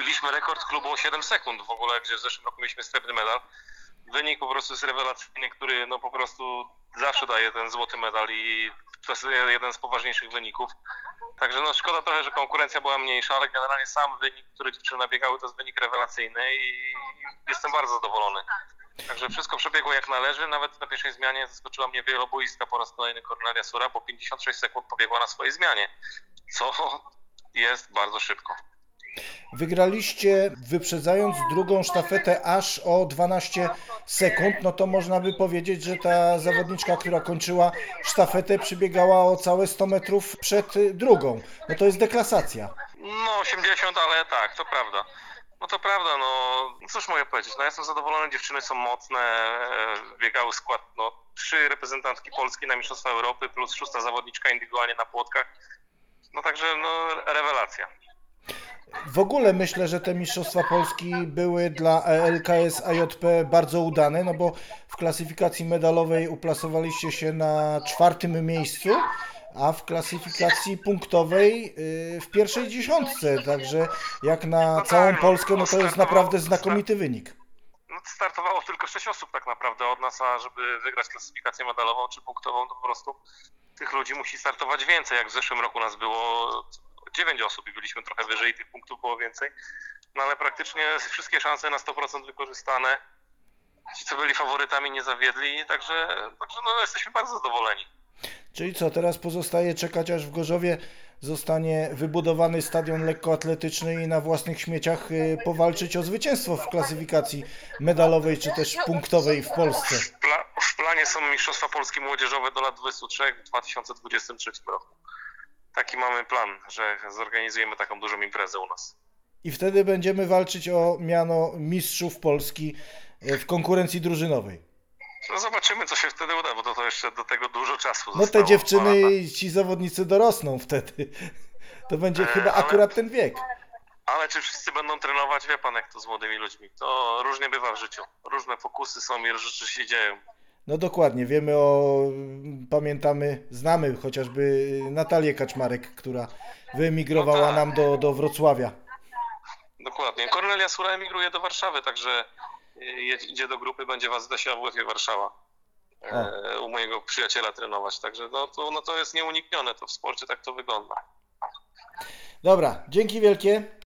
Biliśmy rekord klubu o 7 sekund w ogóle, gdzie w zeszłym roku mieliśmy srebrny medal. Wynik po prostu jest rewelacyjny, który no po prostu zawsze daje ten złoty medal i to jest jeden z poważniejszych wyników. Także no szkoda trochę, że konkurencja była mniejsza, ale generalnie sam wynik, który dziewczyny nabiegały, to jest wynik rewelacyjny i jestem bardzo zadowolony. Także wszystko przebiegło jak należy, nawet na pierwszej zmianie zaskoczyła mnie wieloboiska po raz kolejny Kornelia Sura, bo 56 sekund pobiegła na swojej zmianie, co jest bardzo szybko. Wygraliście wyprzedzając drugą sztafetę aż o 12 sekund, no to można by powiedzieć, że ta zawodniczka, która kończyła sztafetę, przybiegała o całe 100 metrów przed drugą. No to jest deklasacja. No 80, ale tak, to prawda. No to prawda, no cóż mogę powiedzieć, no jestem zadowolony, dziewczyny są mocne, biegały skład, no 3 reprezentantki Polski na Mistrzostwa Europy plus 6 zawodniczka indywidualnie na płotkach, no także no rewelacja. W ogóle myślę, że te Mistrzostwa Polski były dla LKS AJP bardzo udane, no bo w klasyfikacji medalowej uplasowaliście się na 4. miejscu, a w klasyfikacji punktowej w pierwszej dziesiątce, także jak na całą Polskę, no to jest naprawdę znakomity wynik. No, startowało tylko 6 osób tak naprawdę od nas, a żeby wygrać klasyfikację medalową czy punktową, to po prostu tych ludzi musi startować więcej, jak w zeszłym roku nas było 9 osób i byliśmy trochę wyżej, tych punktów było więcej, no ale praktycznie wszystkie szanse na 100% wykorzystane, ci co byli faworytami nie zawiedli, także no, jesteśmy bardzo zadowoleni. Czyli co, teraz pozostaje czekać, aż w Gorzowie zostanie wybudowany stadion lekkoatletyczny i na własnych śmieciach powalczyć o zwycięstwo w klasyfikacji medalowej czy też punktowej w Polsce. W planie są Mistrzostwa Polski Młodzieżowe do lat 23 w 2023 roku. Taki mamy plan, że zorganizujemy taką dużą imprezę u nas. I wtedy będziemy walczyć o miano mistrzów Polski w konkurencji drużynowej. No zobaczymy, co się wtedy uda, bo to jeszcze do tego dużo czasu No zostało. te dziewczyny i ci zawodnicy dorosną wtedy. To będzie chyba akurat ten wiek. Ale czy wszyscy będą trenować? Wie pan, jak to z młodymi ludźmi. To różnie bywa w życiu. Różne fokusy są i rzeczy się dzieją. No dokładnie, pamiętamy, znamy chociażby Natalię Kaczmarek, która wyemigrowała No tak. nam do Wrocławia. Dokładnie. Kornelia Sura emigruje do Warszawy, także idzie do grupy, będzie w AZS-ie AWF Warszawa. U mojego przyjaciela trenować, także no to jest nieuniknione, to w sporcie tak to wygląda. Dobra, dzięki wielkie.